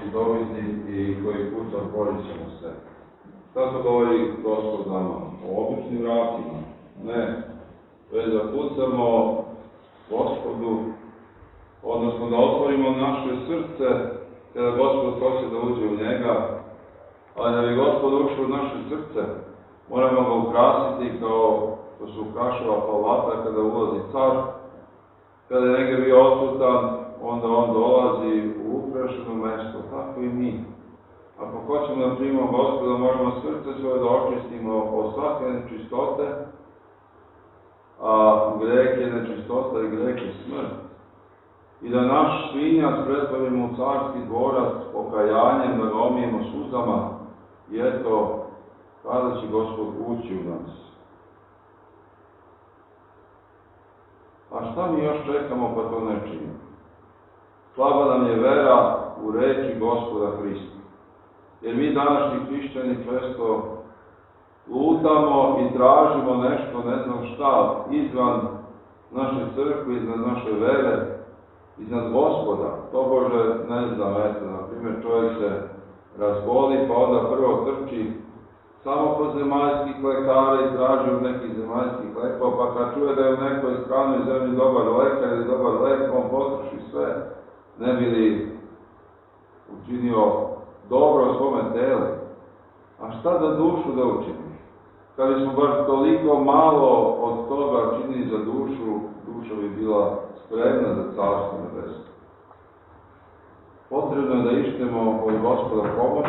dobiti i koji puta otvorit ćemo se. Šta to govori Gospod nama? O običnim vratima? Ne. Već da pucamo Gospodu, odnosno da otvorimo naše srce kada Gospod hoće da uđe u njega, ali da bi Gospod ušao u naše srce, moramo ga ukrasiti kao što se ukrašava palata kada ulazi car. Kada je negdje bio odsutan, onda on dolazi u ukrašeno mesto, tako i mi. Ako hoćemo da primimo Gospoda, moramo srce svoje da očistimo od svake nečistote, a greh je nečistota i greh je smrt. I da naš svinjac pretvorimo u carski dvorac pokajanjem, da ga omijemo suzama, i eto, kada će Gospod ući u nas. A šta mi još čekamo pa to ne činimo? Slaba nam je vera u reči Gospoda Hrista. Jer mi današnji hrišćani često lutamo i tražimo nešto, ne znam šta, izvan naše crkve, iznad naše vere, iznad Gospoda. Tobože, ne znam, eto, na primjer, čovjek se razboli, pa onda prvo trči samo kod zemaljskih lekara i traži od nekih zemaljskih lekova, pa kad čuje da je u nekoj stranoj zemlji dobar lekar ili dobar lek, on potroši sve, ne bi li učinio dobro svome telu. A šta da dušu da učini? Kad bismo baš toliko malo od toga činili za dušu, duša bi bila spremna za carstvo nebesko. Potrebno je da ištemo od Gospoda pomoć.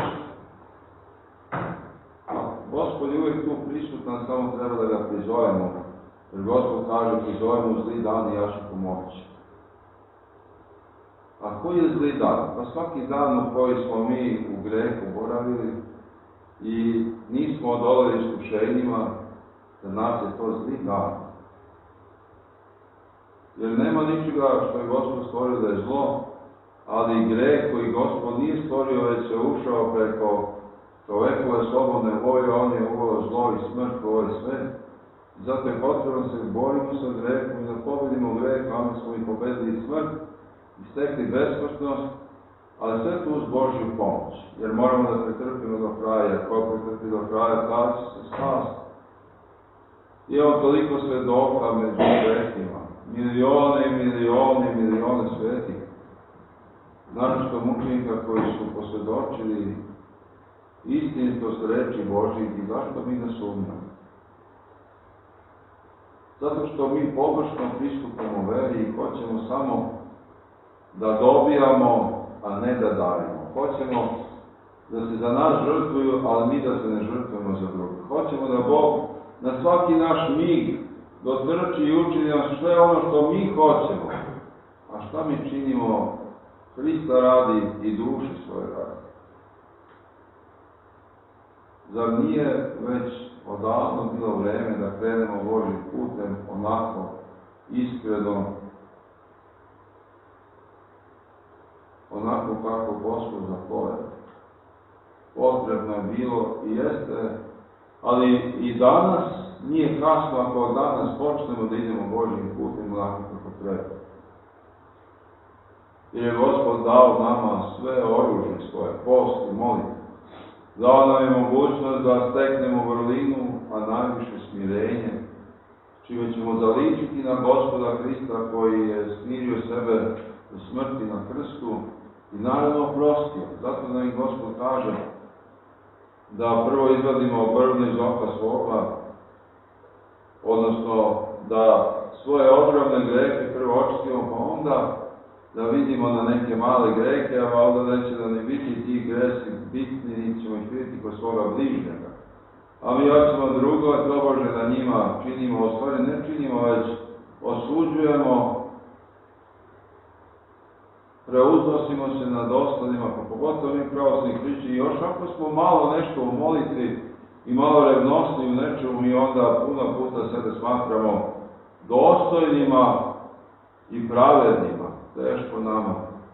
Gospod je uvijek tu prisutan, samo treba da ga prizovemo. Jer Gospod kaže, prizovemo u zli dan i ja ću pomoći. A koji je zli dan? Pa svaki dan u koji smo mi u grehu boravili i nismo odoleli iskušenjima, za nas je to zli dan. Jer nema ničega što je Gospod stvorio da je zlo, ali greh koji Gospod nije stvorio, već se ušao preko čovekove slobodne volje, on je uveo zlo i smrt u ovaj svet. Zato je potrebno se borimo sa grehom i da pobedimo greh, a onda smo i pobedili smrt i stekli besmrtnost, ali sve to uz Božju pomoć. Jer moramo da pretrpimo do kraja, ko pretrpi do kraja, taj će se spasti. Imamo toliko svedoka među svetima, milione i milione i milione svetih, naročito mučenika koji su posvjedočili istinitost reči Božjih i zašto mi ne sumnjamo? Zato što mi površno pristupamo veri i hoćemo samo da dobijamo, a ne da dajemo. Hoćemo da se za nas žrtvuju, ali mi da se ne žrtvujemo za druge. Hoćemo da Bog na svaki naš mig dotrči i učini nas sve ono što mi hoćemo. A šta mi činimo? Hrista radi i duši svoje radi. Zar nije već odavno bilo vreme da krenemo Božjim putem onako iskreno, onako kako Gospod zapoveda? Potrebno je bilo i jeste, ali i danas nije kasno ako danas počnemo da idemo Božjim putem onako kako treba. Jer je Gospod dao nama sve oružje svoje, post i molitvu. Dao nam je mogućnost da steknemo vrlinu, a najviše smirenje, čime ćemo zaličiti na Gospoda Hrista koji je smirio sebe do smrti na krstu i naravno oprostio. Zato nam i Gospod kaže da prvo izvadimo brvno iz oka svoga, odnosno da svoje ogromne grehe prvo očistimo, pa onda da vidimo na neke male grehe, a valjda neće da ne biti ti gresi bitni, niti ćemo ih vidjeti kod svoga bližnjega. A mi hoćemo drugo, tobože da njima činimo, u stvari ne činimo, već osuđujemo, preuznosimo se nad ostalima, pa pogotovo mi pravoslavni hrišćani, i još ako smo malo nešto u molitvi i malo revnosni u nečemu, mi onda puno puta sebe smatramo dostojnima i pravednima. Teško nama.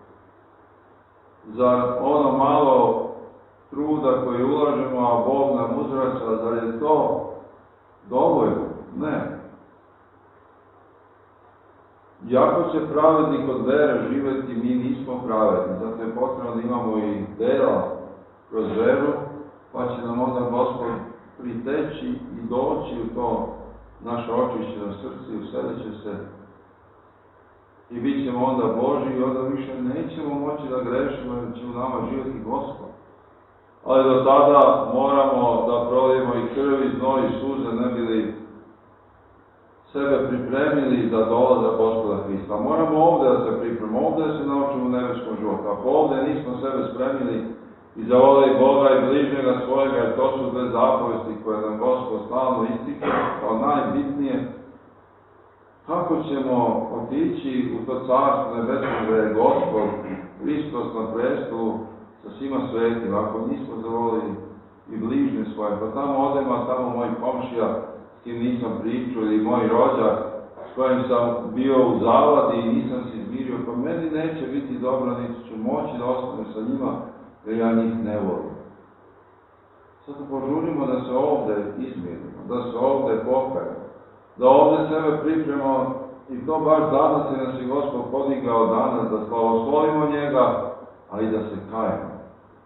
Zar ono malo truda koji ulažemo, a Bog nam uzvraća, zar je to dovoljno? Ne. Iako će pravednik od vere živeti, mi nismo pravedni, zato je potrebno da imamo i dela kroz veru, pa će nam onda Gospod priteći i doći u to naše očišćeno srce i uselit će se i bit ćemo onda Božji i onda više nećemo moći da grešimo jer će u nama živjeti Gospod. Ali do tada moramo da prolijemo i krv i znoj i suze, ne bi li sebe pripremili za dolazak Gospoda Hrista. Moramo ovdje da se pripremimo, ovdje da se naučimo u nebeskom životu. Ako ovdje nismo sebe spremili i zavolili Boga i bližnjega svojega, jer to su dve zapovesti koje nam Gospod stalno ističe kao najbitnije, kako ćemo otići u to carstvo nebesko gdje je Gospod Hristos na prestolu sa svima svetima, ako nismo zavolili i bližnje svoje, pa tamo odemo, a tamo moj komšija s kim nisam pričao ili moj rođak s kojim sam bio u zavadi i nisam se izmirio, pa meni neće biti dobro, niti ću moći da ostanem sa njima, jer ja njih ne volim. Zato požurimo da se ovdje izmirimo, da se ovdje pokajemo, da ovdje sebe pripremamo i to baš danas je nas i Gospod podigao danas, da slavoslovimo njega, a i da se kajemo.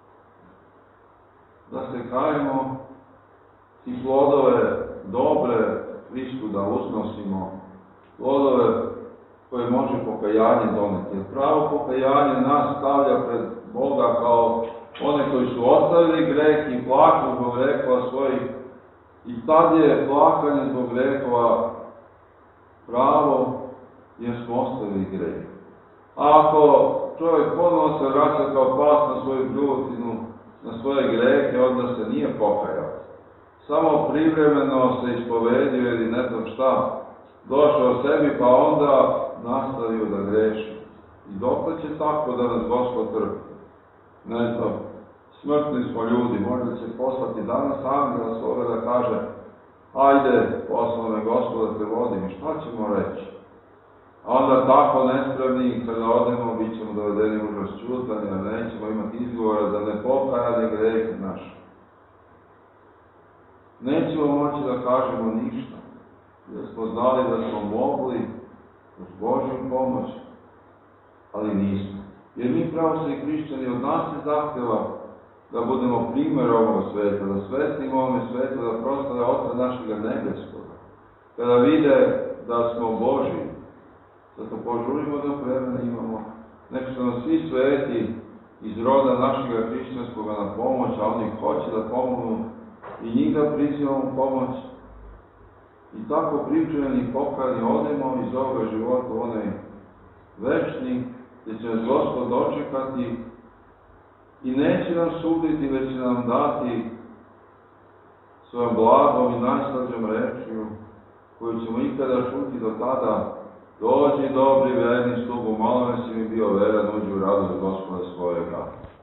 Da se kajemo i plodove dobre Hristu da uznosimo, plodove koje može pokajanje doneti. Jer pravo pokajanje nas stavlja pred Boga kao one koji su ostavili greh i plaću zbog grehova svojih. I tad je plakanje zbog grehova pravo jer smo ostavili greh. A ako čovjek ponovno se vraća kao pas na svoju bljuvotinu, na svoje grehe, onda se nije pokajao. Samo privremeno se ispovedio ili ne znam šta, došao sebi pa onda nastavio da greši. I dokle će tako da nas Gospod trpi? Ne znam, smrtni smo ljudi, možda će poslati danas angela svoga da kaže ajde, poslao me Gospod da te vodim i šta ćemo reći? A onda tako nespremni, kada odemo, bit ćemo dovedeni u razčutanje, nećemo imati izgovora za nepokajanje grehe naše. Nećemo moći da kažemo ništa, jer smo znali da smo mogli uz Božju pomoć, ali nismo. Jer mi pravoslavni hrišćani od nas se zahtjeva da budemo primjer ovoga sveta, da svetlimo ovome svetu, da proslave Oca našega nebeskoga, kada vide da smo Božji. Zato požurimo da vremena imamo, nek su nam svi sveti iz roda našega hrišćanskoga na pomoć, a oni hoće da pomognu i njih da prizivamo pomoć. I tako pripremljeni i pokajani odemo iz ovoga života u onaj večni, gdje će nas Gospod dočekati i neće nam suditi, već će nam dati svojom blagom i najslađom rečju, koju ćemo ikada čuti do tada. Dođi, dobri, verni slugo, malo si mi bio veran, uđi u radost Gospoda svojega.